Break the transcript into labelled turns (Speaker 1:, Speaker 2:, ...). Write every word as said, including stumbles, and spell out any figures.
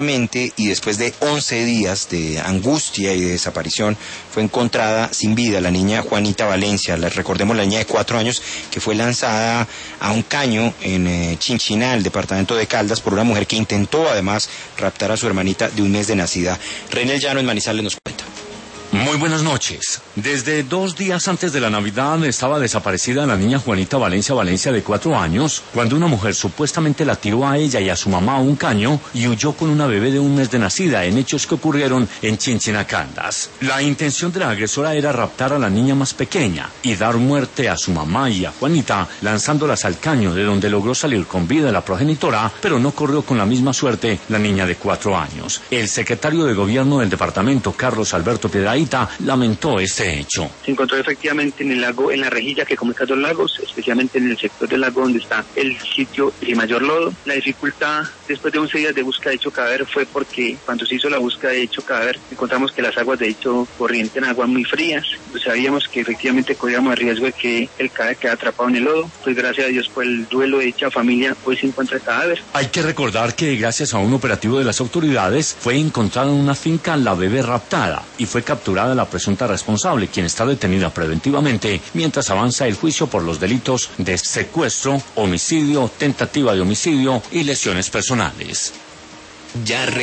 Speaker 1: Y después de once días de angustia y de desaparición fue encontrada sin vida la niña Juanita Valencia. La, recordemos, la niña de cuatro años que fue lanzada a un caño en eh, Chinchiná, el departamento de Caldas, por una mujer que intentó además raptar a su hermanita de un mes de nacida. René Llano en Manizales nos cuenta.
Speaker 2: Muy buenas noches. Desde dos días antes de la Navidad estaba desaparecida la niña Juanita Valencia Valencia de cuatro años, cuando una mujer supuestamente la tiró a ella y a su mamá a un caño y huyó con una bebé de un mes de nacida, en hechos que ocurrieron en Chinchiná, Caldas. La intención de la agresora era raptar a la niña más pequeña y dar muerte a su mamá y a Juanita, lanzándolas al caño, de donde logró salir con vida la progenitora, pero no corrió con la misma suerte la niña de cuatro años. El secretario de Gobierno del departamento, Carlos Alberto Piedrahita, lamentó este hecho.
Speaker 3: Se encontró efectivamente en el lago, en la rejilla que comunica dos lagos, especialmente en el sector del lago donde está el sitio de mayor lodo. La dificultad después de once días de búsqueda de dicho cadáver fue porque cuando se hizo la búsqueda de dicho cadáver encontramos que las aguas de dicho corriente eran aguas muy frías. Pues sabíamos que efectivamente corríamos el riesgo de que el cadáver quedara atrapado en el lodo. Pues gracias a Dios por el duelo de dicha familia hoy se encuentra el cadáver.
Speaker 2: Hay que recordar que gracias a un operativo de las autoridades fue encontrada en una finca la bebé raptada y fue capturada la presunta responsable, quien está detenida preventivamente mientras avanza el juicio por los delitos de secuestro, homicidio, tentativa de homicidio y lesiones personales.
Speaker 1: Ya